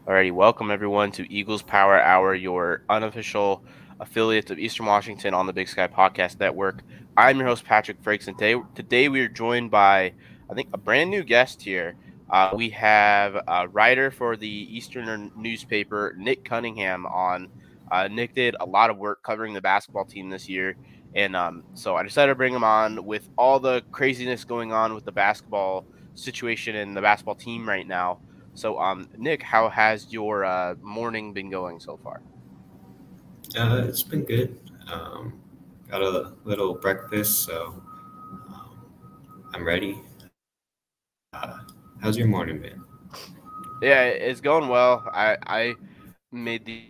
Alrighty, welcome everyone to Eagles Power Hour, your unofficial affiliate of Eastern Washington on the Big Sky Podcast Network. I'm your host, Patrick Frakes, and today we are joined by, I think, a brand new guest here. We have a writer for the Eastern newspaper, Nick Cunningham, on. Nick did a lot of work covering the basketball team this year, and so I decided to bring him on with all the craziness going on with the basketball situation and the basketball team right now. So, Nick, how has your morning been going so far? It's been good. Got a little breakfast, so I'm ready. How's your morning been? Yeah, it's going well. I made the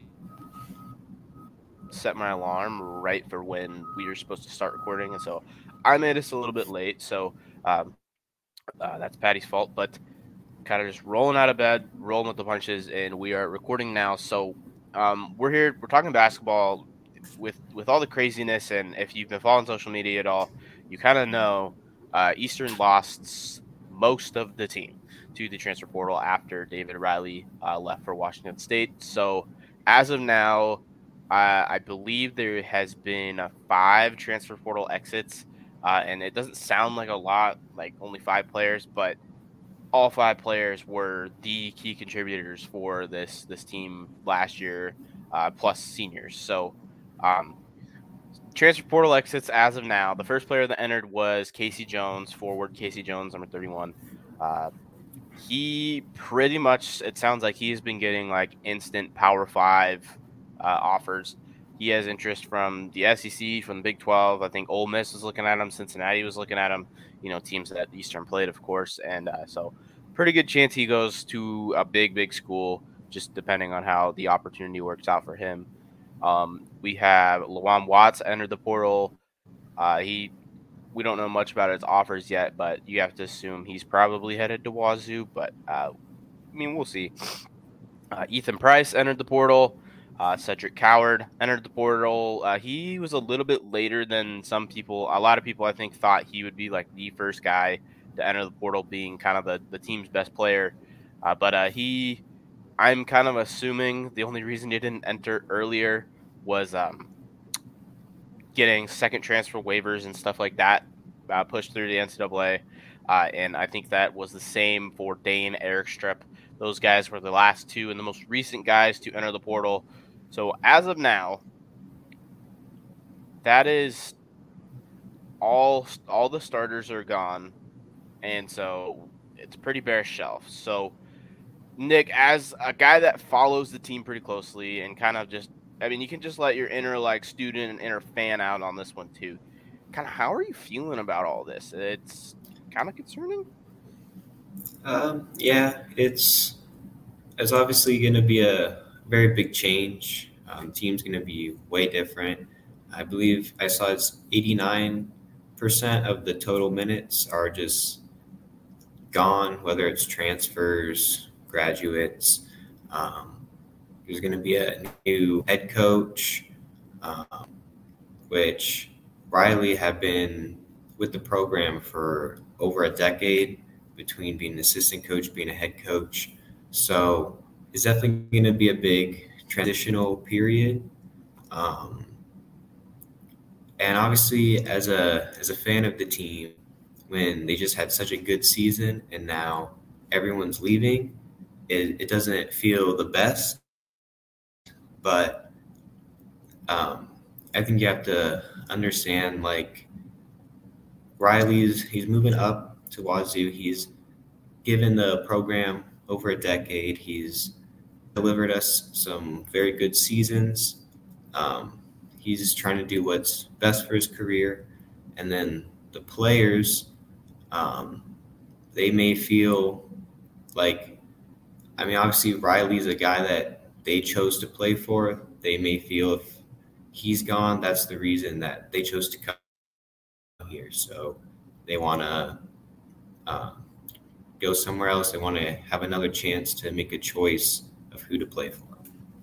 set my alarm right for when we were supposed to start recording, and so I made us a little bit late. So, um, that's Patty's fault, but kind of just rolling out of bed, rolling with the punches, and we are recording now. So, we're here. We're talking basketball with all the craziness, and if you've been following social media at all, you kind of know Eastern lost most of the team to the transfer portal after David Riley left for Washington State. So, as of now, I believe there has been five transfer portal exits, and it doesn't sound like a lot, like only five players, but all five players were the key contributors for this team last year, plus seniors. So, um, transfer portal exits as of now. The first player that entered was Casey Jones, forward Casey Jones, number 31. Uh, he pretty much, it sounds like he's been getting like instant Power Five offers. He has interest from the SEC, from the Big 12. I think Ole Miss was looking at him. Cincinnati was looking at him. Teams that Eastern played, of course. And so, pretty good chance he goes to a big school, just depending on how the opportunity works out for him. We have Lawan Watts entered the portal. He We don't know much about his offers yet, but you have to assume he's probably headed to Wazoo. But we'll see. Ethan Price entered the portal. Cedric Coward entered the portal. He was a little bit later than some people. A lot of people, I think, thought he would be like the first guy to enter the portal, being kind of the team's best player. But I'm kind of assuming the only reason he didn't enter earlier was getting second transfer waivers and stuff like that pushed through the NCAA. And I think that was the same for Dane Erikstrup. Those guys were the last two and the most recent guys to enter the portal. So as of now, that is all the starters are gone. And so it's a pretty bare shelf. So Nick, as a guy that follows the team pretty closely and kind of just, you can just let your inner like student and inner fan out on this one too. Kind of, how are you feeling about all this? It's kind of concerning. Yeah, it's obviously going to be a very big change. Team's going to be way different. I believe I saw it's 89% of the total minutes are just gone, whether it's transfers, graduates. Um, there's going to be a new head coach, um, which Riley had been with the program for over a decade between being an assistant coach, being a head coach. So it's definitely going to be a big transitional period. Um, and obviously, as a fan of the team, when they just had such a good season and now everyone's leaving, it doesn't feel the best. But um, I think you have to understand, like, he's moving up to Wazoo. He's given the program over a decade. He's delivered us some very good seasons. Um, he's trying to do what's best for his career. And then the players, um, they may feel like, obviously Riley's a guy that they chose to play for. They may feel if he's gone, that's the reason that they chose to come here. So they want to uh, go somewhere else. They want to have another chance to make a choice of who to play for.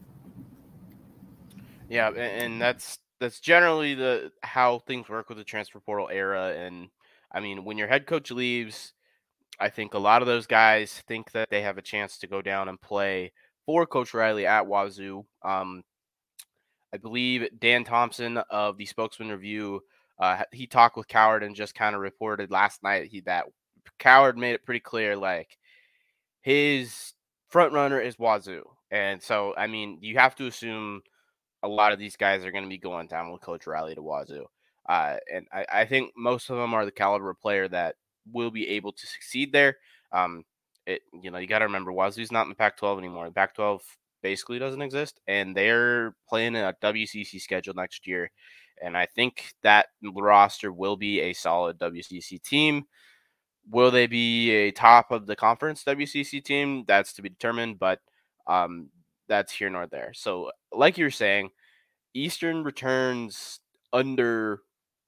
Yeah, and that's generally the how things work with the transfer portal era. And when your head coach leaves, I think a lot of those guys think that they have a chance to go down and play for Coach Riley at Wazoo. I believe Dan Thompson of the Spokesman Review, he talked with Coward and just kind of reported last night that Coward made it pretty clear, like, his front runner is Wazoo. And so, I mean, you have to assume a lot of these guys are going to be going down with Coach Riley to Wazoo. And I think most of them are the caliber of player that will be able to succeed there. You got to remember, Wazoo's not in the Pac-12 anymore. The Pac-12 basically doesn't exist, and they're playing a WCC schedule next year. And I think that roster will be a solid WCC team. Will they be a top of the conference WCC team? That's to be determined, but that's here nor there. So, like you were saying, Eastern returns under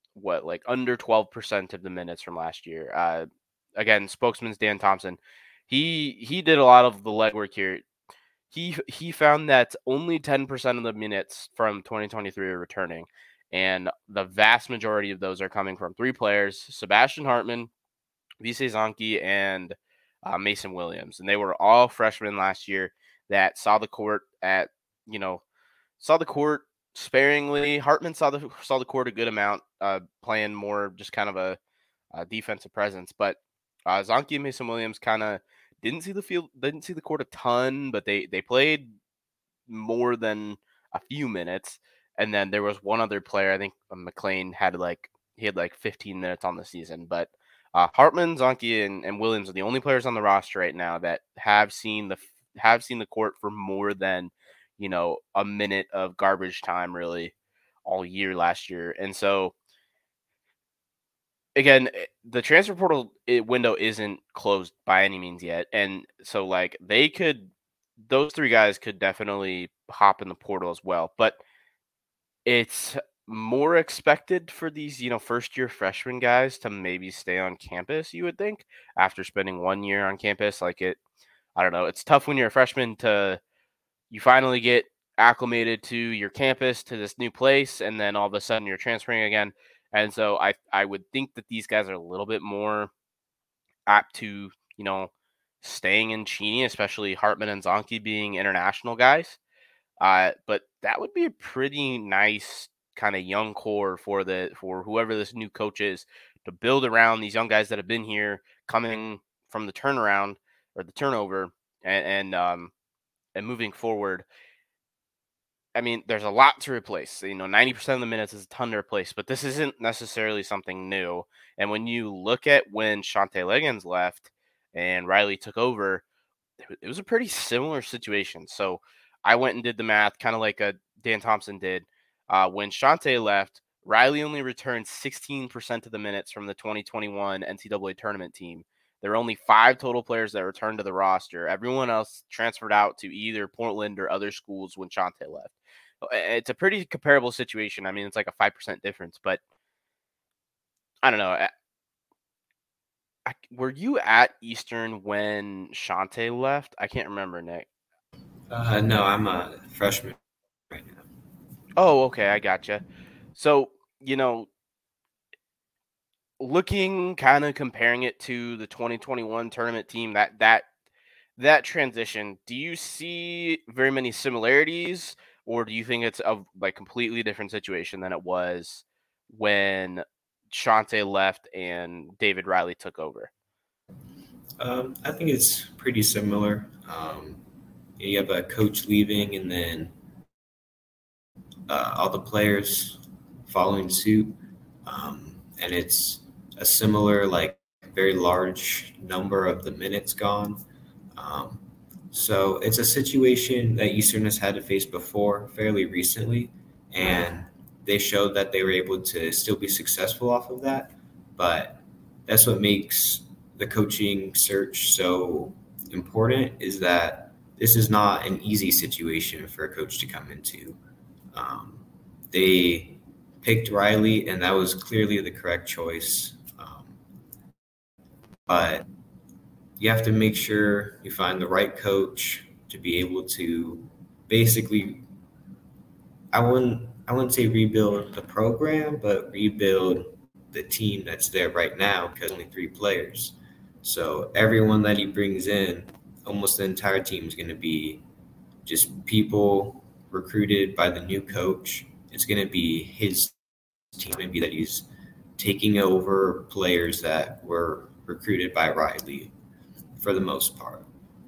12% of the minutes from last year. Again, spokesman's Dan Thompson. He did a lot of the legwork here. He found that only 10% of the minutes from 2023 are returning, and the vast majority of those are coming from three players: Sebastian Hartman, Visay Zonke, and Mason Williams. And they were all freshmen last year that saw the court sparingly. Hartman saw the court a good amount, playing more just kind of a defensive presence. But Zonke and Mason Williams kind of didn't see the court a ton, but they played more than a few minutes. And then there was one other player, I think McLean had 15 minutes on the season. But Hartman, Zonke, and Williams are the only players on the roster right now that have seen the court for more than a minute of garbage time really all year last year. And so again, the transfer portal window isn't closed by any means yet. And so those three guys could definitely hop in the portal as well. But it's more expected for these, first year freshman guys to maybe stay on campus, you would think, after spending 1 year on campus. I don't know. It's tough when you're a freshman you finally get acclimated to your campus, to this new place, and then all of a sudden you're transferring again. And so I would think that these guys are a little bit more apt to, staying in Cheney, especially Hartman and Zonke being international guys. But that would be a pretty nice kind of young core for whoever this new coach is to build around these young guys that have been here coming from the turnaround or the turnover and moving forward. I mean, there's a lot to replace. 90% of the minutes is a ton to replace, but this isn't necessarily something new. And when you look at when Shante Liggins left and Riley took over, it was a pretty similar situation. So I went and did the math, kind of like Dan Thompson did. When Shante left, Riley only returned 16% of the minutes from the 2021 NCAA tournament team. There were only 5 total players that returned to the roster. Everyone else transferred out to either Portland or other schools when Shante left. It's a pretty comparable situation. I mean, it's like a 5% difference, but I don't know. Were you at Eastern when Shante left? I can't remember, Nick. No, I'm a freshman right now. Oh, okay. I gotcha. So, looking, kind of comparing it to the 2021 tournament team, that transition, do you see very many similarities, or do you think it's a completely different situation than it was when Shante left and David Riley took over? I think it's pretty similar. You have a coach leaving, and then all the players following suit, and it's a similar, very large number of the minutes gone. So it's a situation that Eastern has had to face before fairly recently, and they showed that they were able to still be successful off of that. But that's what makes the coaching search so important, is that this is not an easy situation for a coach to come into. They picked Riley, and that was clearly the correct choice. But you have to make sure you find the right coach to be able to basically, I wouldn't say rebuild the program, but rebuild the team that's there right now, because only 3 players. So everyone that he brings in, almost the entire team is going to be just people recruited by the new coach. It's going to be his team. Going to be that he's taking over players that were recruited by Riley for the most part.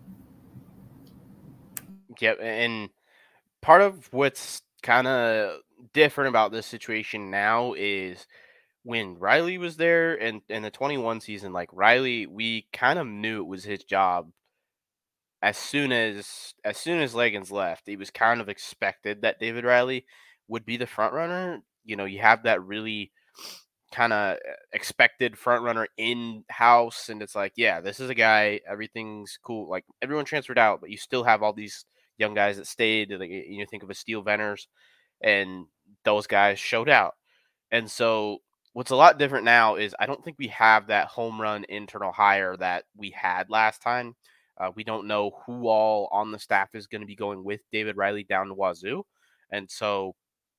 Yep, and part of what's kind of different about this situation now is when Riley was there and in the 21 season, like Riley, we kind of knew it was his job as soon as Leggins left. It was kind of expected that David Riley would be the front runner. You have that really kind of expected front runner in house, and it's like, yeah, this is a guy. Everything's cool. Like everyone transferred out, but you still have all these young guys that stayed. Like, you think of a Steel Venners, and those guys showed out. And so what's a lot different now is I don't think we have that home run internal hire that we had last time. We don't know who all on the staff is going to be going with David Riley down to Wazoo. And so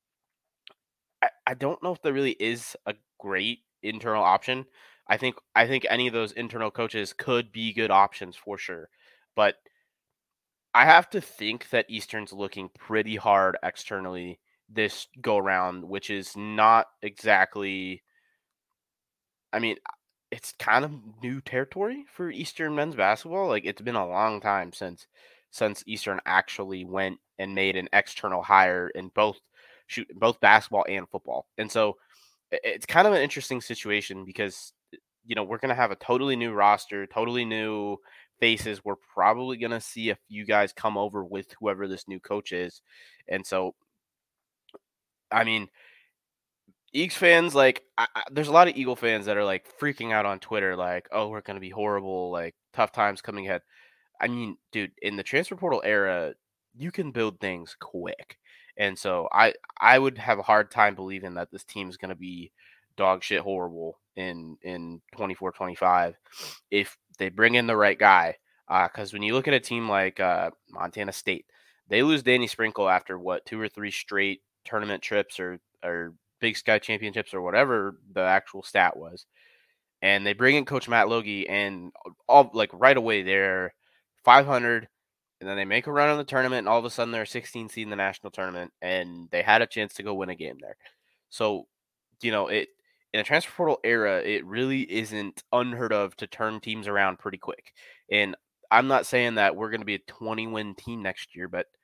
I don't know if there really is a great internal option. I think any of those internal coaches could be good options for sure. But I have to think that Eastern's looking pretty hard externally this go around, which is not exactly, I mean, it's kind of new territory for Eastern men's basketball. Like it's been a long time since Eastern actually went and made an external hire in both basketball and football. And so it's kind of an interesting situation because we're going to have a totally new roster, totally new faces. We're probably going to see a few guys come over with whoever this new coach is. And so I mean, Eagles fans, like, there's a lot of Eagle fans that are like freaking out on Twitter, like, "Oh, we're gonna be horrible, like tough times coming ahead." I mean, dude, in the transfer portal era, you can build things quick, and so I would have a hard time believing that this team's gonna be dog shit horrible in 24-25 if they bring in the right guy. Because when you look at a team like Montana State, they lose Danny Sprinkle after what 2 or 3 straight tournament trips or Big Sky Championships or whatever the actual stat was. And they bring in Coach Matt Logie, and all like right away they're 500, and then they make a run in the tournament, and all of a sudden they're a 16 seed in the national tournament, and they had a chance to go win a game there. So, it in a transfer portal era, it really isn't unheard of to turn teams around pretty quick. And I'm not saying that we're going to be a 20-win team next year, but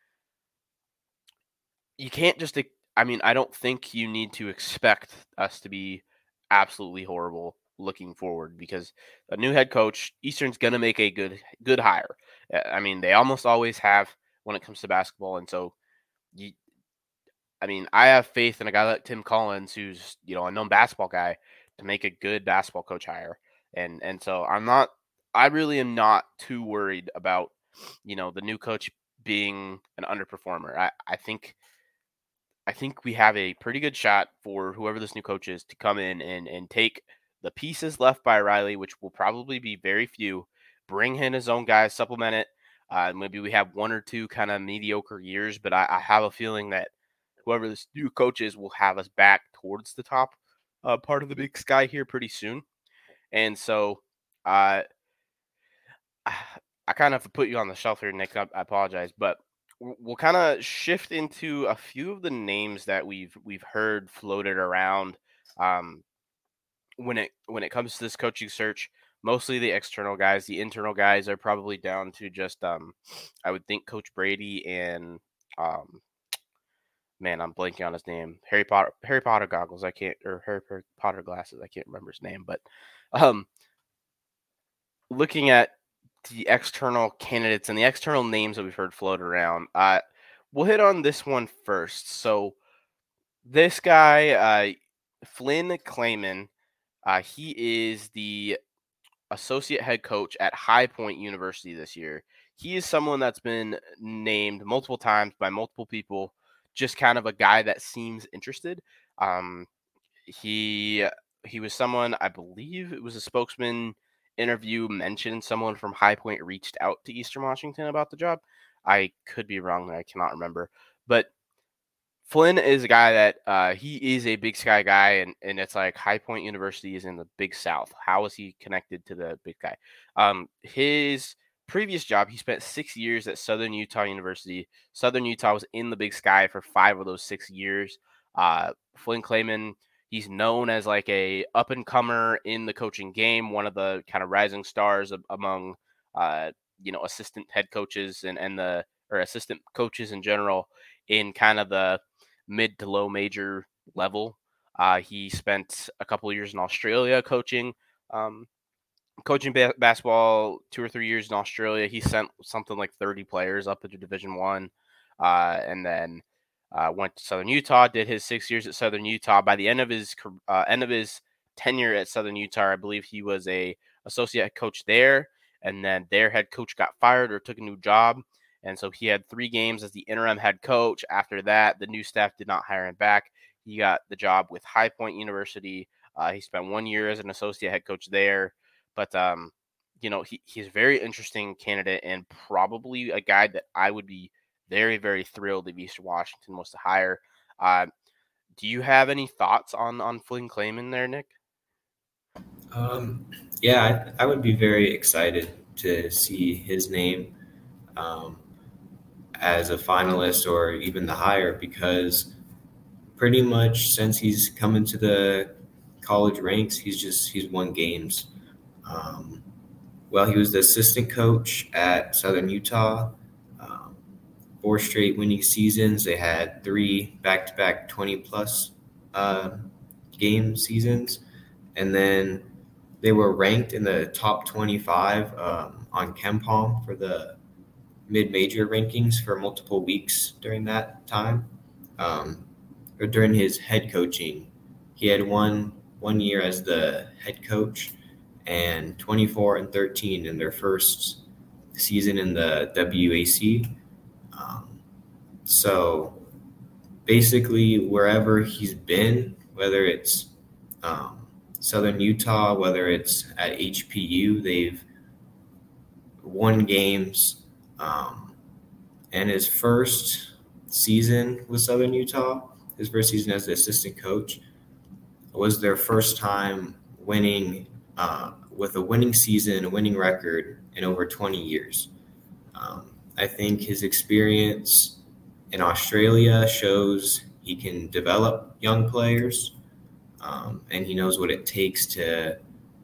you can't just, I mean, I don't think you need to expect us to be absolutely horrible looking forward because a new head coach, Eastern's going to make a good hire. I mean, they almost always have when it comes to basketball, and so you, I mean, I have faith in a guy like Tim Collins, who's a known basketball guy, to make a good basketball coach hire, and so I really am not too worried about the new coach being an underperformer. I think we have a pretty good shot for whoever this new coach is to come in and take the pieces left by Riley, which will probably be very few, bring in his own guys, supplement it. Maybe we have 1 or 2 kind of mediocre years, but I have a feeling that whoever this new coach is will have us back towards the top part of the Big Sky here pretty soon. And so uh, I kind of put you on the shelf here, Nick. I apologize, but we'll kind of shift into a few of the names that we've heard floated around um, when it comes to this coaching search. Mostly the external guys. The internal guys are probably down to just I would think Coach Brady and um, man, I'm blanking on his name. Harry Potter goggles. I can't, or Harry Potter glasses. I can't remember his name, but um, looking at the external candidates and the external names that we've heard float around, we'll hit on this one first. So this guy, Flynn Clayman, he is the associate head coach at High Point University this year. He is someone that's been named multiple times by multiple people, just kind of a guy that seems interested. Um, he he was someone, I believe it was a spokesman interview mentioned someone from High Point reached out to Eastern Washington about the job. I could be wrong, I cannot remember. But Flynn is a guy that he is a Big Sky guy, and it's like High Point University is in the Big South. How is he connected to the Big Sky? His previous job, he spent 6 years at Southern Utah University. Southern Utah was in the Big Sky for 5 of those 6 years. Flynn Clayman, he's known as like a up and comer in the coaching game, one of the kind of rising stars among assistant head coaches and the or assistant coaches in general in kind of the mid to low major level. He spent a couple of years in Australia coaching. Basketball 2 or 3 years in Australia. He sent something like 30 players up into Division One, and then went to Southern Utah. Did his 6 years at Southern Utah. By the end of his tenure at Southern Utah, I believe he was a associate head coach there, and then their head coach got fired or took a new job, and so he had 3 games as the interim head coach. After that, the new staff did not hire him back. He got the job with High Point University. He spent 1 year as an associate head coach there. But he's a very interesting candidate and probably a guy that I would be very, very thrilled if Eastern Washington was to hire. Do you have any thoughts on Flynn Clayman there, Nick? Yeah, I would be very excited to see his name as a finalist or even the hire, because pretty much since he's come into the college ranks, he's won games. Well, he was the assistant coach at Southern Utah. 4 straight winning seasons. They had 3 back-to-back 20-plus game seasons. And then they were ranked in the top 25 on KenPom for the mid-major rankings for multiple weeks during that time. Or during his head coaching, he had one year as the head coach and 24-13 in their first season in the WAC. So basically, wherever he's been, whether it's Southern Utah, whether it's at HPU, they've won games. And his first season with Southern Utah, his first season as the assistant coach, was their first time winning with a winning season, a winning record in over 20 years. I think his experience in Australia shows he can develop young players, and he knows what it takes to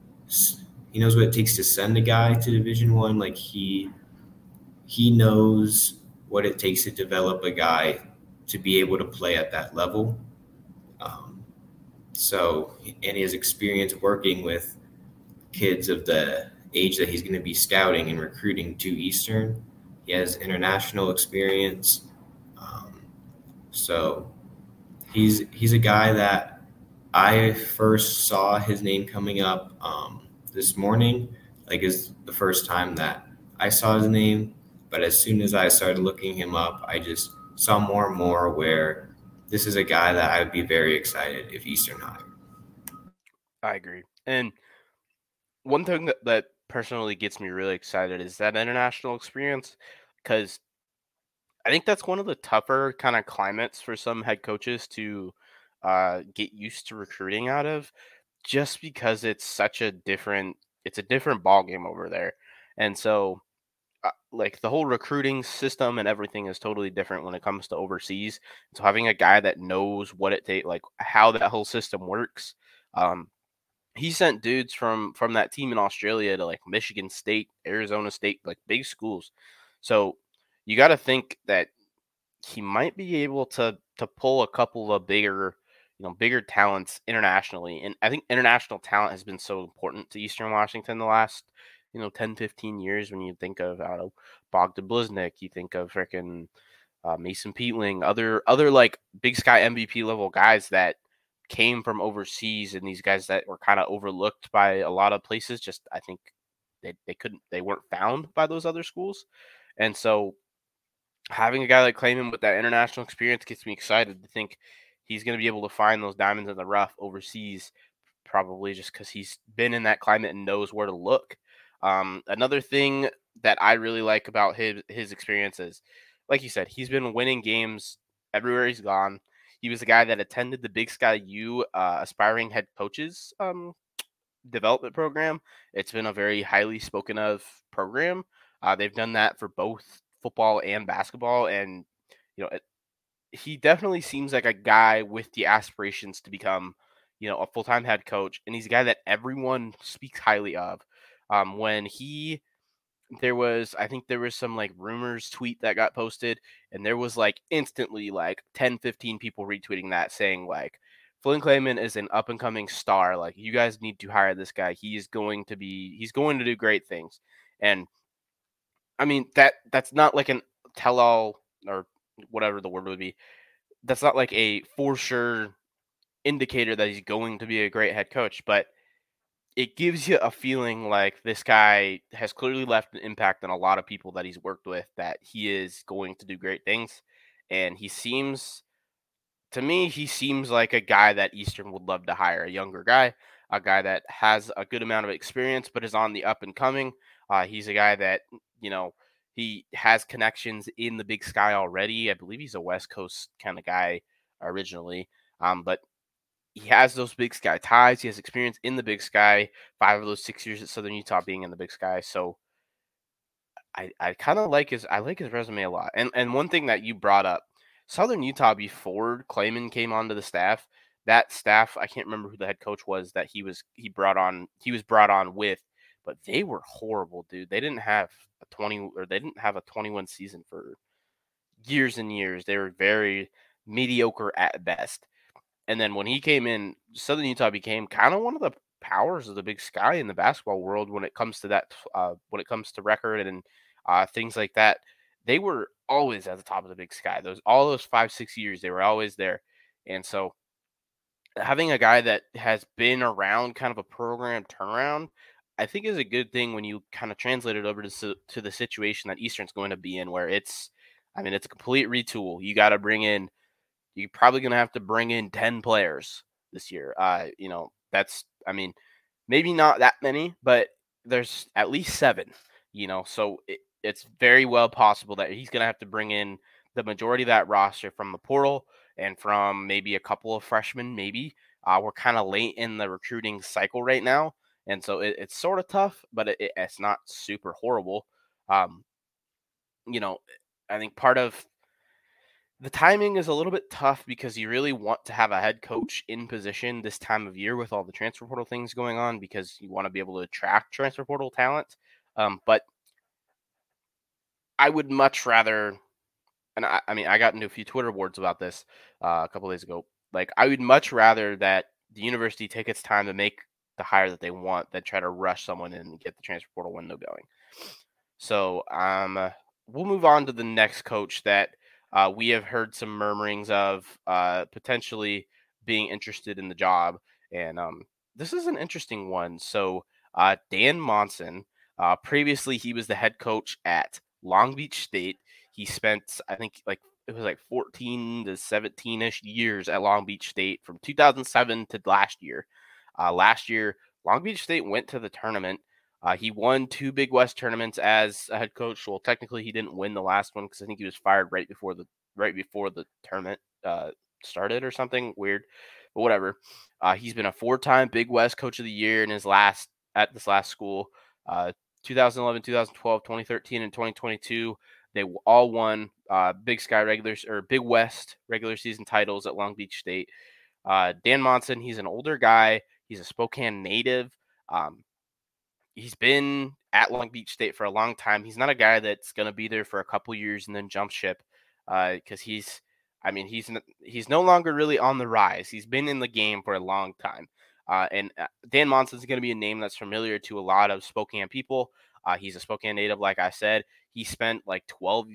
send a guy to Division One. Like he knows what it takes to develop a guy to be able to play at that level. And his experience working with kids of the age that he's going to be scouting and recruiting to Eastern, he has international experience. So he's a guy that I first saw his name coming up this morning, like is the first time that I saw his name. But as soon as I started looking him up, I just saw more and more where this is a guy that I would be very excited if Eastern hired. I agree. And one thing that personally gets me really excited is that international experience, because I think that's one of the tougher kind of climates for some head coaches to get used to recruiting out of, just because it's a different ball game over there. And so like the whole recruiting system and everything is totally different when it comes to overseas. So having a guy that knows what it takes, like how that whole system works. He sent dudes from that team in Australia to like Michigan State, Arizona State, like big schools. So you got to think that he might be able to pull a couple of bigger talents internationally. And I think international talent has been so important to Eastern Washington the last 10, 15 years. When you think of Bogdan Bliznik, you think of freaking Mason Peatling, other like Big Sky MVP level guys that came from overseas, and these guys that were kind of overlooked by a lot of places. Just I think they weren't found by those other schools. And so having a guy like Clayman with that international experience gets me excited to think he's going to be able to find those diamonds in the rough overseas, probably just because he's been in that climate and knows where to look. Another thing that I really like about his experience is, like you said, he's been winning games everywhere he's gone. He was a guy that attended the Big Sky U aspiring head coaches development program. It's been a very highly spoken of program. They've done that for both football and basketball, and he definitely seems like a guy with the aspirations to become, a full-time head coach, and he's a guy that everyone speaks highly of. When he I think there was some like rumors tweet that got posted, and there was like instantly like 10, 15 people retweeting that saying like Flynn Clayman is an up and coming star. Like you guys need to hire this guy. He's going to do great things. And I mean that's not like an tell all or whatever the word would be. That's not like a for sure indicator that he's going to be a great head coach, but it gives you a feeling like this guy has clearly left an impact on a lot of people that he's worked with, that he is going to do great things. And to me, he seems like a guy that Eastern would love to hire, a younger guy, a guy that has a good amount of experience, but is on the up and coming. He's a guy that, he has connections in the Big Sky already. I believe he's a West Coast kind of guy originally. But he has those Big Sky ties. He has experience in the Big Sky. 5 of those 6 years at Southern Utah being in the Big Sky. So I kind of like his resume a lot. And one thing that you brought up, Southern Utah before Clayman came onto the staff, that staff, I can't remember who the head coach was that he was brought on with, but they were horrible, dude. They didn't have they didn't have a 21 season for years and years. They were very mediocre at best. And then when he came in, Southern Utah became kind of one of the powers of the Big Sky in the basketball world when it comes to that, when it comes to record and things like that. They were always at the top of the Big Sky. All those 5-6 years, they were always there. And so having a guy that has been around kind of a program turnaround, I think is a good thing when you kind of translate it over to the situation that Eastern's going to be in, where it's a complete retool. You're probably going to have to bring in 10 players this year. Maybe not that many, but there's at least 7, so it's very well possible that he's going to have to bring in the majority of that roster from the portal and from maybe a couple of freshmen, maybe. We're kind of late in the recruiting cycle right now, and so it's sort of tough, but it's not super horrible. Um, I think part of the timing is a little bit tough because you really want to have a head coach in position this time of year with all the transfer portal things going on, because you want to be able to attract transfer portal talent. But I would much rather, and I got into a few Twitter boards about this a couple days ago. Like, I would much rather that the university take its time to make the hire that they want than try to rush someone in and get the transfer portal window going. So we'll move on to the next coach that we have heard some murmurings of potentially being interested in the job. And this is an interesting one. So Dan Monson, previously he was the head coach at Long Beach State. He spent, I think, it was like 14 to 17-ish years at Long Beach State from 2007 to last year. Last year, Long Beach State went to the tournament. He won 2 Big West tournaments as a head coach. Well, technically, he didn't win the last one because I think he was fired right before the tournament started or something weird. But whatever. He's been a 4-time Big West Coach of the Year at this last school. 2011, 2012, 2013, and 2022. They all won Big West regular season titles at Long Beach State. Dan Monson, he's an older guy. He's a Spokane native. He's been at Long Beach State for a long time. He's not a guy that's going to be there for a couple years and then jump ship, because he's no longer really on the rise. He's been in the game for a long time. And Dan Monson is going to be a name that's familiar to a lot of Spokane people. He's a Spokane native, like I said. He spent like 12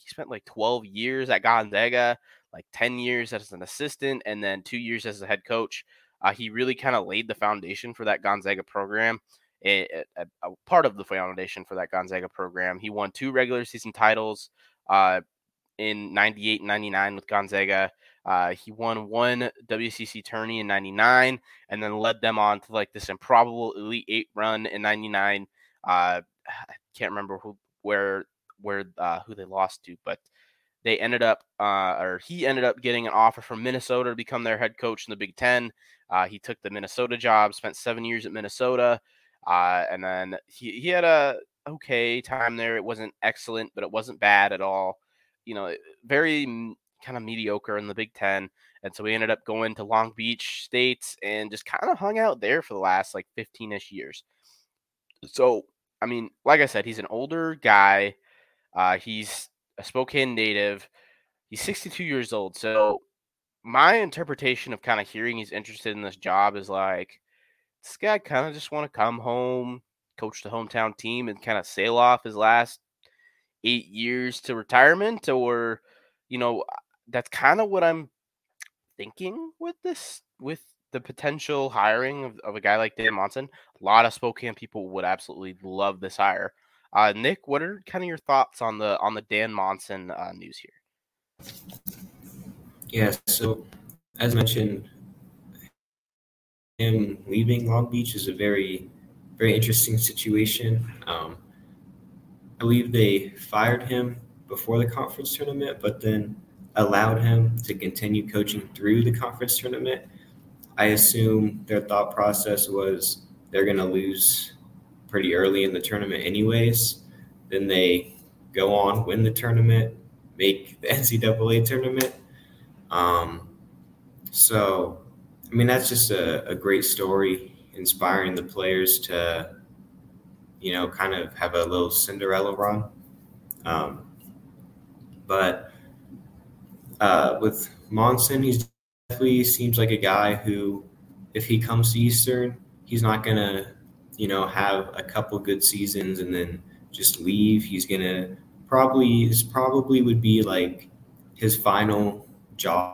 years at Gonzaga, like 10 years as an assistant, and then 2 years as a head coach. He really kind of laid the foundation for that Gonzaga program. A part of the foundation for that Gonzaga program. He won 2 regular season titles in 98 and 99 with Gonzaga. He won 1 WCC tourney in 99 and then led them on to like this improbable Elite 8 run in 99. I can't remember who they lost to, but they ended up, he ended up getting an offer from Minnesota to become their head coach in the Big Ten. He took the Minnesota job, spent 7 years at Minnesota. And then he had a okay time there. It wasn't excellent, but it wasn't bad at all. Very kind of mediocre in the Big Ten. And so we ended up going to Long Beach State and just kind of hung out there for the last like 15-ish years. So, I mean, like I said, he's an older guy. He's a Spokane native. He's 62 years old. So my interpretation of kind of hearing he's interested in this job is like, this guy kind of just want to come home, coach the hometown team, and kind of sail off his last 8 years to retirement, or that's kind of what I'm thinking with this, with the potential hiring of a guy like Dan Monson. A lot of Spokane people would absolutely love this hire. Nick, what are kind of your thoughts on the Dan Monson news here? Yeah, so as mentioned, him leaving Long Beach is a very, very interesting situation. I believe they fired him before the conference tournament, but then allowed him to continue coaching through the conference tournament. I assume their thought process was they're going to lose pretty early in the tournament anyways. Then they go on, win the tournament, make the NCAA tournament. So, I mean, that's just a great story, inspiring the players to, kind of have a little Cinderella run. But with Monson, he's definitely seems like a guy who, if he comes to Eastern, he's not going to, have a couple good seasons and then just leave. He's going to probably would be like his final job.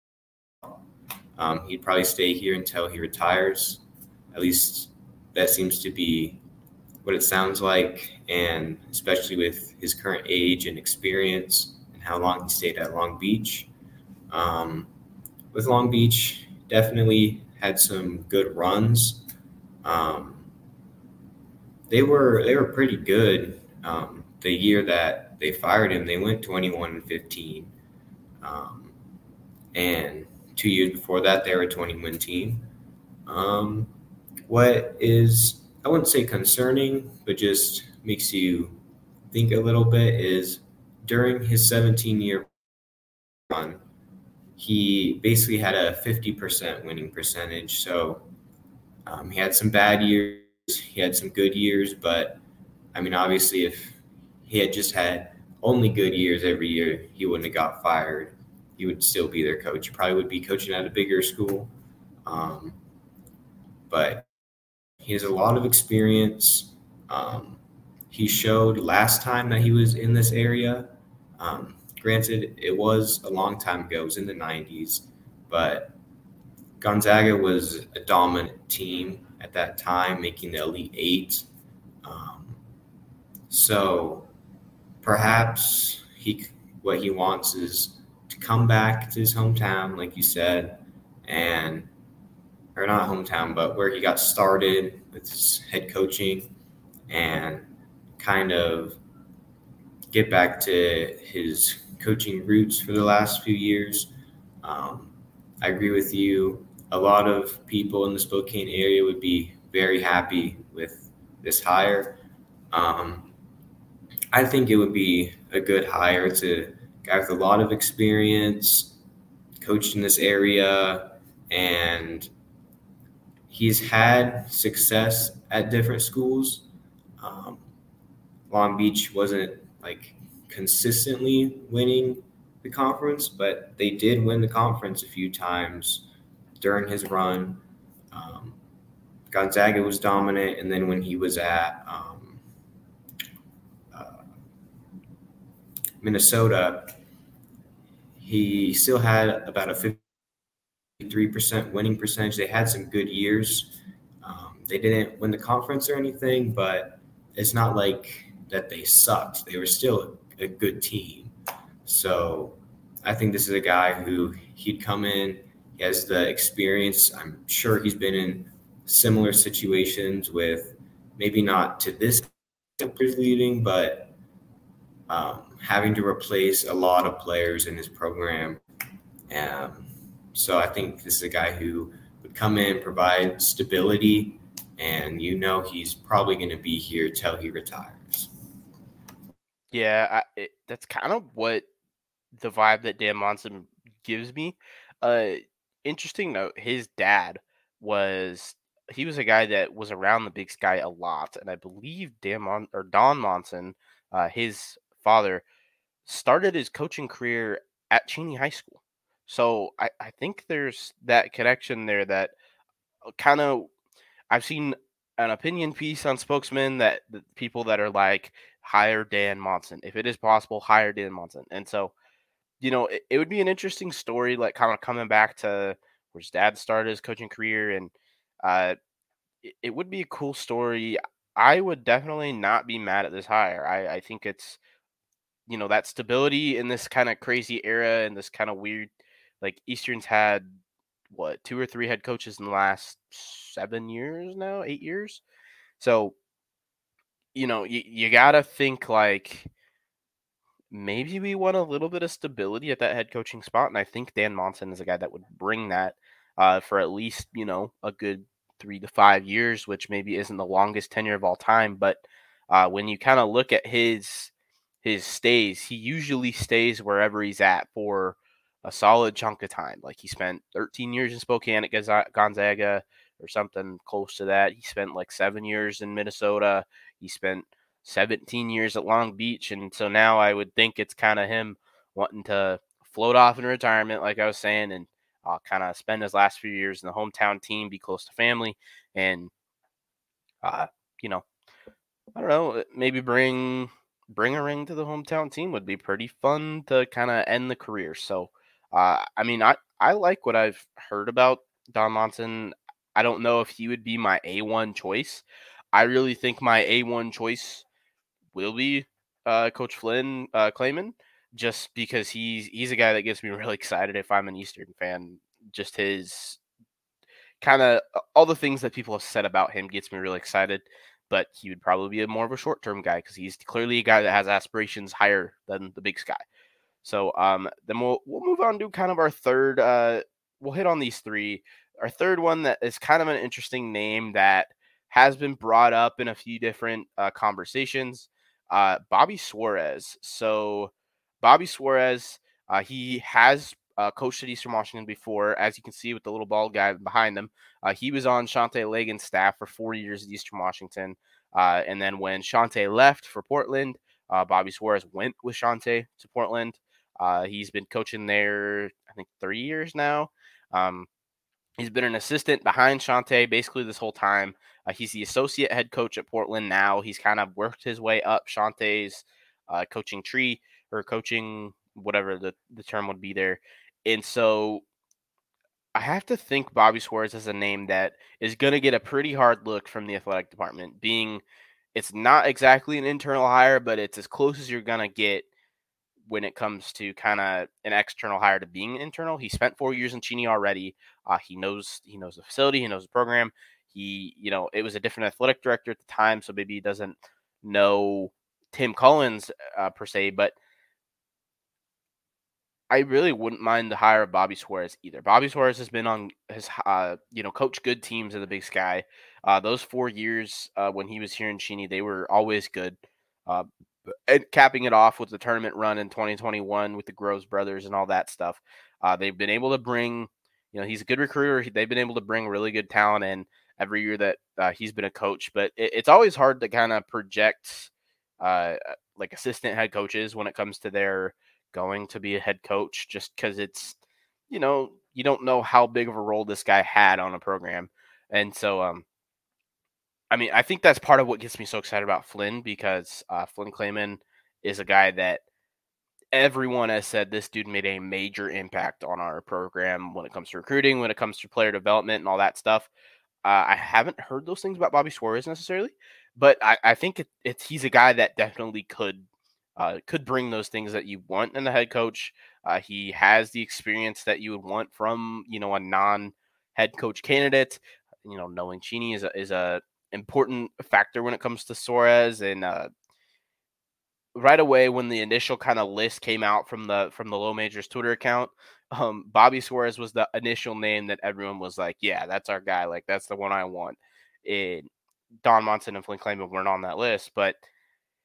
He'd probably stay here until he retires. At least that seems to be what it sounds like, and especially with his current age and experience and how long he stayed at Long Beach. With Long Beach, definitely had some good runs. They were pretty good. The year that they fired him, they went 21-15, and 2 years before that, they were a 20-win team. What is, I wouldn't say concerning, but just makes you think a little bit is during his 17-year run, he basically had a 50% winning percentage. So he had some bad years, he had some good years, but I mean, obviously, if he had just had only good years every year, he wouldn't have got fired. He would still be their coach. He probably would be coaching at a bigger school. But he has a lot of experience. He showed last time that he was in this area. Granted, it was a long time ago. It was in the 90s. But Gonzaga was a dominant team at that time, making the Elite Eight. So perhaps what he wants is to come back to his hometown, like you said, or not hometown, but where he got started with his head coaching, and kind of get back to his coaching roots for the last few years. I agree with you. A lot of people in the Spokane area would be very happy with this hire. I think it would be a good hire to a guy with a lot of experience, coached in this area, and he's had success at different schools. Long Beach wasn't like consistently winning the conference, but they did win the conference a few times during his run. Gonzaga was dominant, and then when he was at Minnesota, he still had about a 53% winning percentage. They had some good years. They didn't win the conference or anything, but it's not like that they sucked. They were still a good team. So I think this is a guy who he'd come in. He has the experience. I'm sure he's been in similar situations with maybe not to this leading, but having to replace a lot of players in his program. So I think this is a guy who would come in, provide stability, and he's probably going to be here till he retires. Yeah, that's kind of what the vibe that Dan Monson gives me. Uh, Interesting note: his dad was he was a guy that was around the Big Sky a lot, and I believe Don Monson, his father, started his coaching career at Cheney High School. So I think there's that connection there that kind of I've seen an opinion piece on Spokesman that the people that are like hire Dan Monson if it is possible, hire Dan Monson, and so it would be an interesting story, like kind of coming back to where his dad started his coaching career, and uh, it would be a cool story. I would definitely not be mad at this hire. I think it's that stability in this kind of crazy era and this kind of weird, like Eastern's had what 2 or 3 head coaches in the last 7 years now, 8 years. So you gotta think like maybe we want a little bit of stability at that head coaching spot, and I think Dan Monson is a guy that would bring that for at least a good 3 to 5 years, which maybe isn't the longest tenure of all time. But when you kind of look at his stays, he usually stays wherever he's at for a solid chunk of time. Like he spent 13 years in Spokane at Gonzaga or something close to that. He spent like 7 years in Minnesota. He spent 17 years at Long Beach. And so now I would think it's kind of him wanting to float off in retirement, like I was saying, and kind of spend his last few years in the hometown team, be close to family, and, uh, you know, I don't know, maybe bring a ring to the hometown team would be pretty fun to kind of end the career. So, I mean, I like what I've heard about Don Monson. I don't know if he would be my A1 choice. I really think my A1 choice will be Coach Flynn Clayman, just because he's a guy that gets me really excited if I'm an Eastern fan. Just his kind of all the things that people have said about him gets me really excited. But he would probably be more of a short term guy because he's clearly a guy that has aspirations higher than the Big Sky. So then we'll move on to kind of our third. We'll hit on these three. Our third one that is kind of an interesting name that has been brought up in a few different conversations. Bobby Suarez. So Bobby Suarez, he has coached at Eastern Washington before, as you can see with the little bald guy behind him. He was on Shante Lagan's staff for 4 years at Eastern Washington. And then when Shante left for Portland, Bobby Suarez went with Shante to Portland. He's been coaching there, I think, 3 years now. He's been an assistant behind Shante basically this whole time. He's the associate head coach at Portland now. He's kind of worked his way up Shante's coaching tree or coaching whatever the term would be there. And so I have to think Bobby Suarez is a name that is going to get a pretty hard look from the athletic department, being it's not exactly an internal hire, but it's as close as you're going to get when it comes to kind of an external hire to being internal. He spent 4 years in Cheney already. He knows the facility. He knows the program. It was a different athletic director at the time, so maybe he doesn't know Tim Collins per se, but I really wouldn't mind the hire of Bobby Suarez either. Bobby Suarez has been on his, coach good teams in the Big Sky. Those 4 years when he was here in Cheney, they were always good. Uh, and capping it off with the tournament run in 2021 with the Groves brothers and all that stuff. They've been able to bring, he's a good recruiter. They've been able to bring really good talent in every year that he's been a coach. But it's always hard to kind of project like assistant head coaches when it comes to their going to be a head coach, just because it's, you don't know how big of a role this guy had on a program. And so, I mean, I think that's part of what gets me so excited about Flynn because Flynn Clayman is a guy that everyone has said this dude made a major impact on our program when it comes to recruiting, when it comes to player development and all that stuff. I haven't heard those things about Bobby Suarez necessarily, but I think he's a guy that definitely could bring those things that you want in the head coach. He has the experience that you would want from a non-head coach candidate. Knowing Cheney is a important factor when it comes to Suarez. And right away, when the initial kind of list came out from the Low Majors Twitter account, Bobby Suarez was the initial name that everyone was like, "Yeah, that's our guy. Like that's the one I want." And Don Monson and Flynn Clayman weren't on that list, but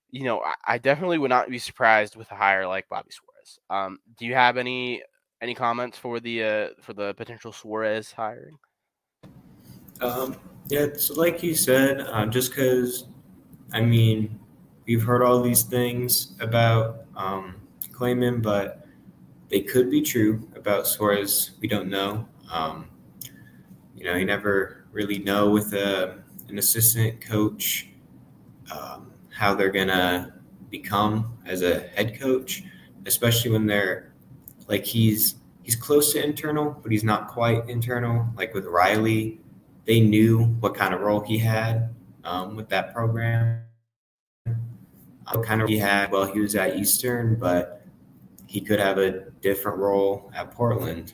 I definitely would not be surprised with a hire like Bobby Suarez. Do you have any comments for the potential Suarez hiring? Um, yeah, it's like you said, just because, I mean, we've heard all these things about Klayman, but they could be true about Suarez. We don't know. You never really know with an assistant coach how they're going to become as a head coach, especially when they're like he's close to internal, but he's not quite internal. Like with Riley, they knew what kind of role he had with that program. What kind of he had while he was at Eastern, but he could have a different role at Portland.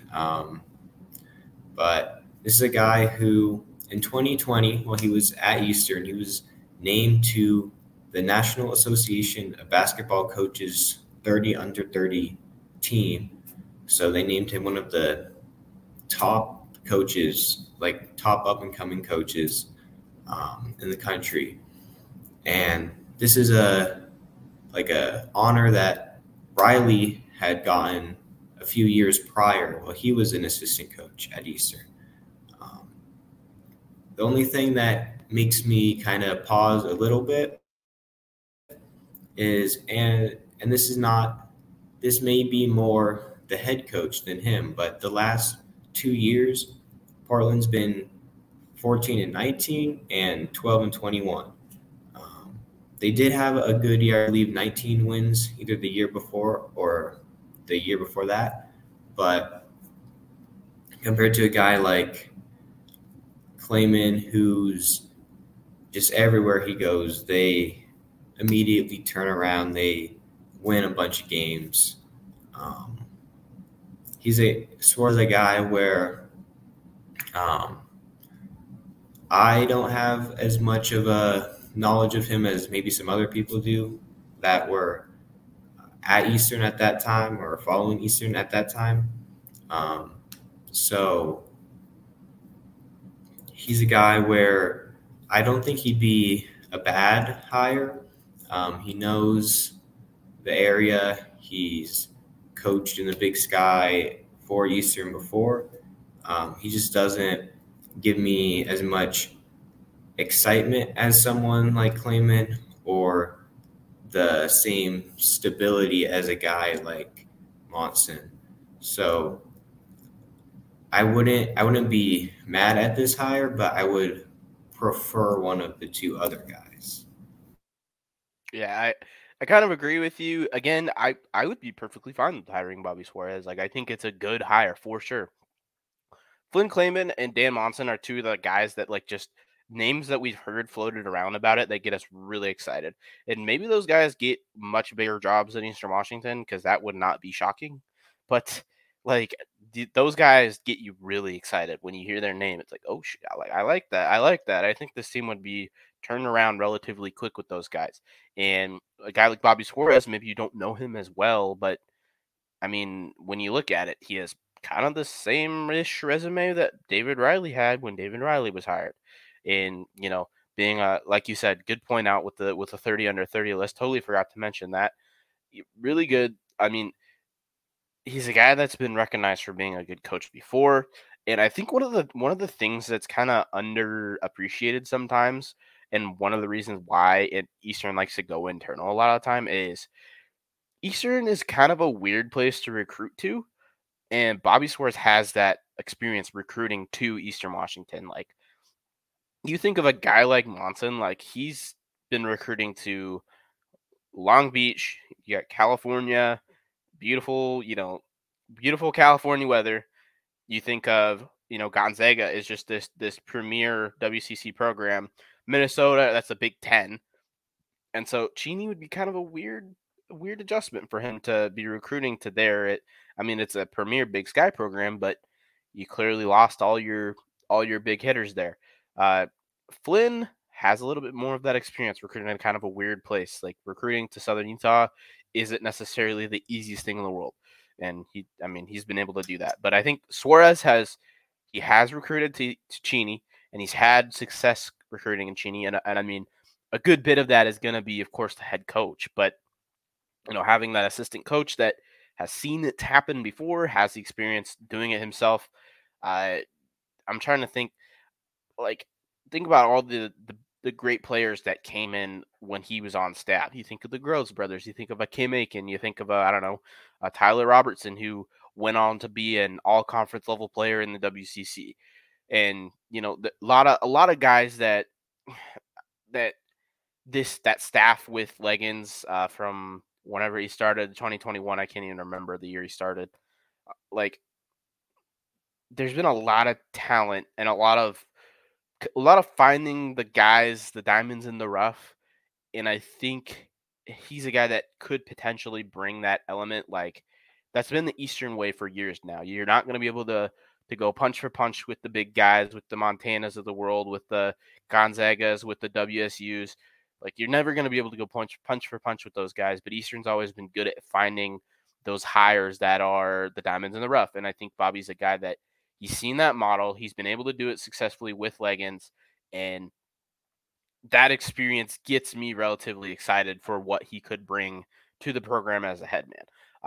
But this is a guy who, in 2020, while he was at Eastern, he was named to the National Association of Basketball Coaches 30 under 30 team. So they named him one of the top coaches, like top up and coming coaches in the country. And this is a honor that Riley had gotten a few years prior while he was an assistant coach at Eastern. The only thing that makes me kind of pause a little bit is, and this may be more the head coach than him, but the last 2 years, Portland's been 14 and 19 and 12 and 21. They did have a good year, I believe 19 wins either the year before or the year before that. But compared to a guy like Klayman, who's just everywhere he goes, they immediately turn around. They win a bunch of games. He's sort of a guy where I don't have as much of a knowledge of him as maybe some other people do that were at Eastern at that time or following Eastern at that time. So he's a guy where I don't think he'd be a bad hire. He knows the area. He's coached in the Big Sky for Eastern before. He just doesn't give me as much excitement as someone like Klayman or the same stability as a guy like Monson. So I wouldn't be mad at this hire, but I would prefer one of the two other guys. Yeah, I kind of agree with you. Again, I would be perfectly fine with hiring Bobby Suarez. Like I think it's a good hire for sure. Flynn Clayman and Dan Monson are two of the guys that like just names that we've heard floated around about it that get us really excited. And maybe those guys get much bigger jobs than Eastern Washington because that would not be shocking. But like those guys get you really excited when you hear their name. It's like, oh shit, I like that. I like that. I think this team would be turned around relatively quick with those guys. And a guy like Bobby Suarez, maybe you don't know him as well, but I mean, when you look at it, he has kind of the same-ish resume that David Riley had when David Riley was hired. And, being a like you said, good point out with the 30 under 30 list. Totally forgot to mention that. Really good. I mean, he's a guy that's been recognized for being a good coach before. And I think one of the things that's kind of underappreciated sometimes, and one of the reasons why Eastern likes to go internal a lot of time is Eastern is kind of a weird place to recruit to, and Bobby Suarez has that experience recruiting to Eastern Washington. Like, you think of a guy like Monson, like he's been recruiting to Long Beach. You got California, beautiful, beautiful California weather. You think of, Gonzaga is just this premier WCC program. Minnesota, that's a Big Ten. And so Cheney would be kind of a weird adjustment for him to be recruiting to there. I mean, it's a premier Big Sky program, but you clearly lost all your big hitters there. Uh, Flynn has a little bit more of that experience recruiting in kind of a weird place. Like recruiting to Southern Utah isn't necessarily the easiest thing in the world, and he's been able to do that. But I think Suarez has recruited to Cheney, and he's had success recruiting in Cheney, and I mean a good bit of that is going to be, of course, the head coach. But, having that assistant coach that has seen it happen before, has the experience doing it himself. Uh, I'm trying to think, like, think about all the great players that came in when he was on staff. You think of the Groves brothers, you think of a Kim Aiken, you think of I don't know, a Tyler Robertson, who went on to be an all conference level player in the WCC. And, a lot of guys that that staff with Leggins, from whenever he started, 2021, I can't even remember the year he started. Like, there's been a lot of talent and a lot of finding the guys, the diamonds in the rough, and I think he's a guy that could potentially bring that element. Like, that's been the Eastern way for years now. You're not going to be able to go punch for punch with the big guys, with the Montanas of the world, with the Gonzagas, with the WSU's. Like, you're never going to be able to go punch for punch with those guys. But Eastern's always been good at finding those hires that are the diamonds in the rough, and I think Bobby's a guy that he's seen that model. He's been able to do it successfully with Leggins, and that experience gets me relatively excited for what he could bring to the program as a head man.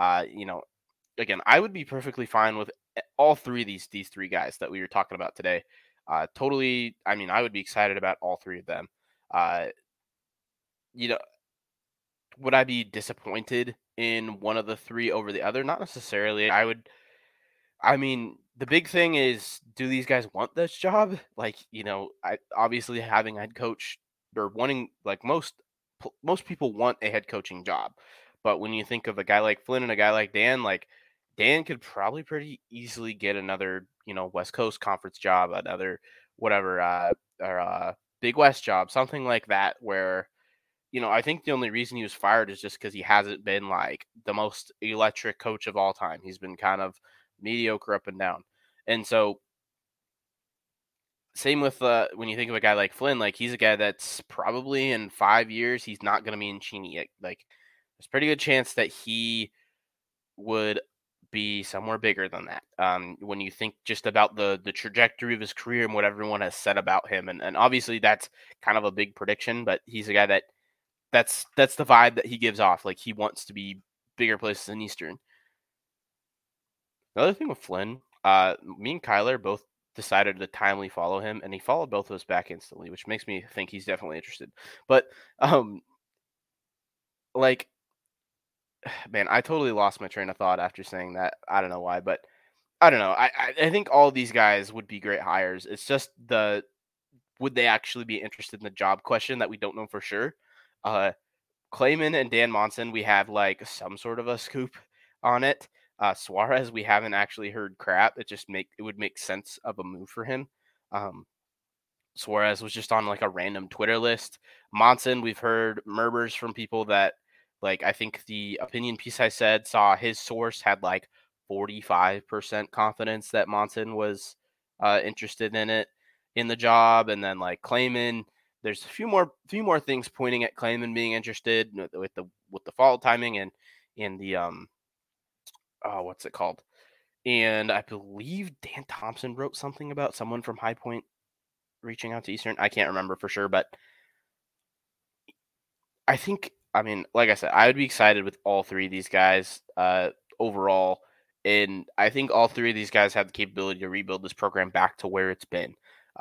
Again, I would be perfectly fine with all three of these three guys that we were talking about today. Totally. I mean, I would be excited about all three of them. Uh, you know, would I be disappointed in one of the three over the other? Not necessarily. I mean, the big thing is, do these guys want this job? Like, I obviously having a head coach, or wanting, like, most people want a head coaching job. But when you think of a guy like Flynn and a guy like Dan, like, Dan could probably pretty easily get another, West Coast Conference job, another whatever, or Big West job, something like that, where, I think the only reason he was fired is just because he hasn't been like the most electric coach of all time. He's been kind of mediocre up and down. And so, same with when you think of a guy like Flynn, like, he's a guy that's probably in 5 years he's not going to be in Cheney. Like, there's a pretty good chance that he would be somewhere bigger than that. When you think just about the trajectory of his career and what everyone has said about him, and obviously that's kind of a big prediction, but he's a guy that's the vibe that he gives off. Like, he wants to be bigger places than Eastern. Another thing with Flynn, me and Kyler both decided to timely follow him, and he followed both of us back instantly, which makes me think he's definitely interested. But, like, man, I totally lost my train of thought after saying that. I don't know why, but I don't know. I think all these guys would be great hires. It's just would they actually be interested in the job question that we don't know for sure. Kleiman and Dan Monson, we have like some sort of a scoop on it. Suarez, we haven't actually heard crap. It would make sense of a move for him. Suarez was just on like a random Twitter list. Monson, we've heard murmurs from people that, like, I think the opinion piece I said saw his source had like 45% confidence that Monson was interested in the job. And then, like, Kleiman, there's a few more things pointing at Kleiman being interested with the fall timing and in the what's it called? And I believe Dan Thompson wrote something about someone from High Point reaching out to Eastern. I can't remember for sure, but I think, I mean, like I said, I would be excited with all three of these guys overall. And I think all three of these guys have the capability to rebuild this program back to where it's been.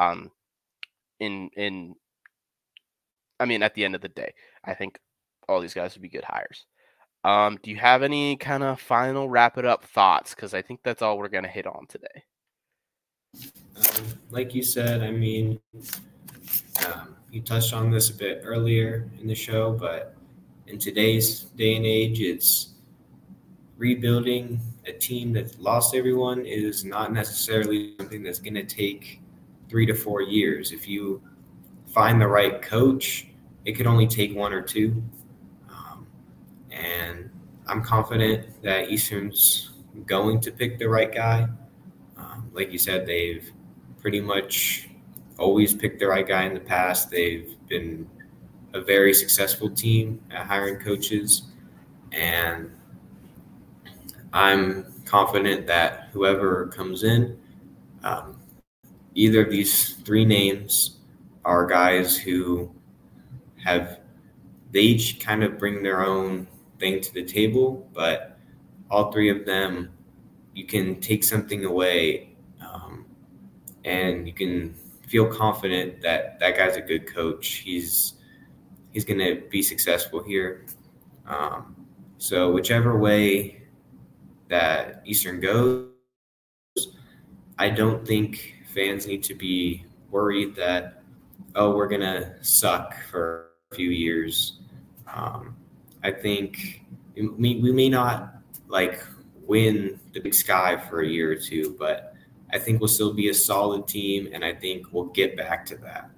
I mean, at the end of the day, I think all these guys would be good hires. Do you have any kind of final wrap it up thoughts? Because I think that's all we're going to hit on today. Like you said, I mean, you touched on this a bit earlier in the show, but in today's day and age, it's rebuilding a team that's lost everyone is not necessarily something that's going to take 3 to 4 years. If you find the right coach, it could only take 1 or 2. And I'm confident that Eastern's going to pick the right guy. Like you said, they've pretty much always picked the right guy in the past. They've been a very successful team at hiring coaches. And I'm confident that whoever comes in, either of these 3 names are guys who they each kind of bring their own thing to the table, but all three of them, you can take something away, and you can feel confident that that guy's a good coach. He's going to be successful here. So whichever way that Eastern goes, I don't think fans need to be worried that, oh, we're going to suck for a few years. I think we may not like win the Big Sky for a year or two, but I think we'll still be a solid team, and I think we'll get back to that.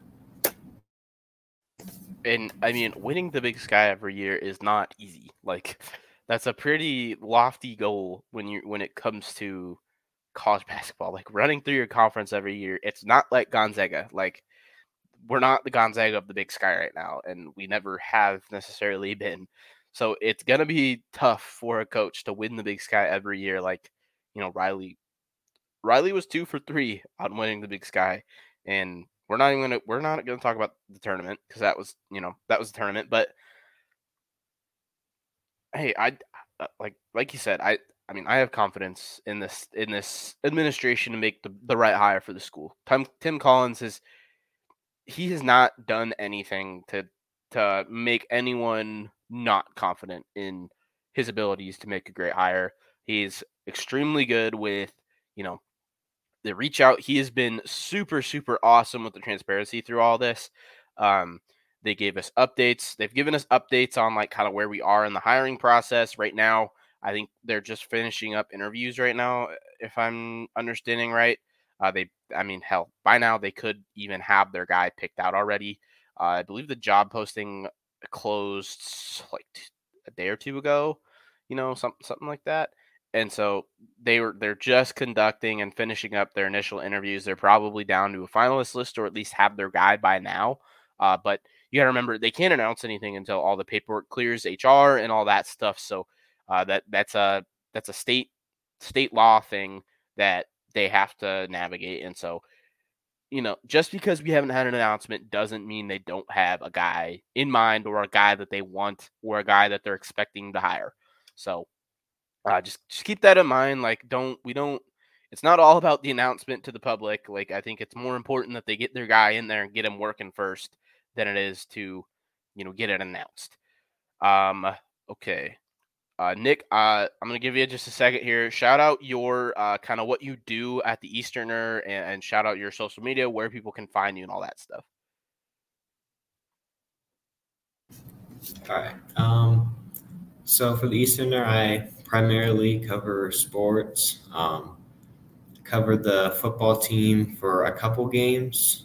And I mean, winning the Big Sky every year is not easy. Like, that's a pretty lofty goal when it comes to college basketball. Like, running through your conference every year, it's not like Gonzaga. Like, we're not the Gonzaga of the Big Sky right now, and we never have necessarily been. So it's gonna be tough for a coach to win the Big Sky every year. Like, Riley was 2 for 3 on winning the Big Sky, and we're not gonna talk about the tournament because that was the tournament. But hey, like you said, I mean I have confidence in this administration to make the right hire for the school. Tim Collins has not done anything to make anyone not confident in his abilities to make a great hire. He's extremely good with you know the reach out. He has been super, super awesome with the transparency through all this. Um, they gave us updates. They've given us updates on like kind of where we are in the hiring process right now. I think they're just finishing up interviews right now, if I'm understanding right. I mean, hell, by now they could even have their guy picked out already. I believe the job posting closed like a day or two ago, something like that. And so they're just conducting and finishing up their initial interviews. They're probably down to a finalist list or at least have their guy by now. But you got to remember they can't announce anything until all the paperwork clears HR and all that stuff. So that's a state law thing that they have to navigate. And so just because we haven't had an announcement doesn't mean they don't have a guy in mind or a guy that they want or a guy that they're expecting to hire. So just keep that in mind. Like, we don't. It's not all about the announcement to the public. Like, I think it's more important that they get their guy in there and get him working first than it is to, get it announced. Okay. Nick, I'm gonna give you just a second here. Shout out your kind of what you do at the Easterner, and shout out your social media, where people can find you and all that stuff. All right. So for the Easterner, I primarily cover sports. Cover the football team for a couple games.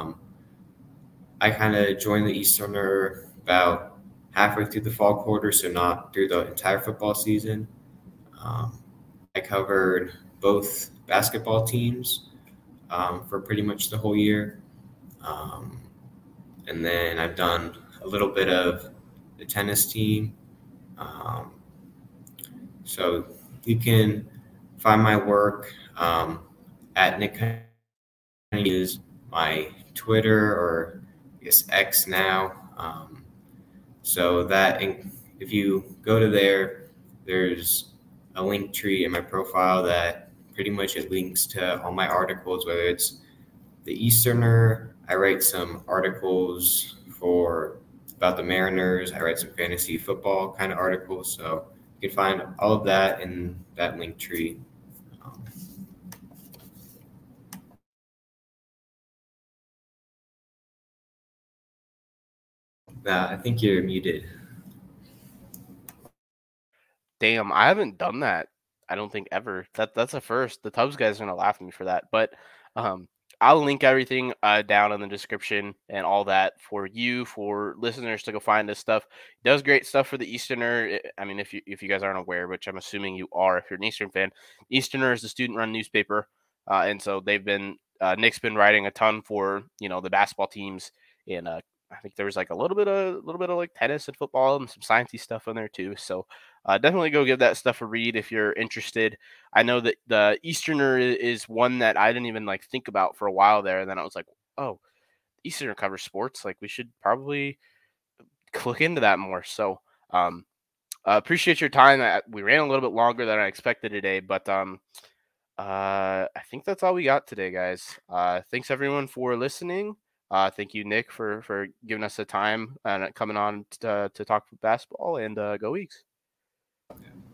I kind of joined the Easterner about halfway through the fall quarter, so not through the entire football season. I covered both basketball teams for pretty much the whole year. And then I've done a little bit of the tennis team. So you can find my work at Nick is my Twitter, or I guess X now. So that if you go to there, there's a link tree in my profile that pretty much it links to all my articles, whether it's the Easterner. I write some articles about the Mariners. I write some fantasy football kind of articles. So you can find all of that in that link tree. I think you're muted. Damn, I haven't done that. I don't think ever. That's a first. The Tubbs guys are gonna laugh at me for that. But I'll link everything down in the description and all that for listeners to go find this stuff. He does great stuff for the Easterner. I mean, if you guys aren't aware, which I'm assuming you are, if you're an Eastern fan, Easterner is the student-run newspaper, and so Nick's been writing a ton for the basketball teams, and I think there was like a little bit of like tennis and football and some sciencey stuff in there too. So definitely go give that stuff a read if you're interested. I know that the Easterner is one that I didn't even like think about for a while there. And then I was like, oh, Easterner covers sports. Like we should probably look into that more. So appreciate your time. We ran a little bit longer than I expected today, but I think that's all we got today, guys. Thanks everyone for listening. Thank you, Nick, for giving us the time and coming on to talk basketball, and go Eagles.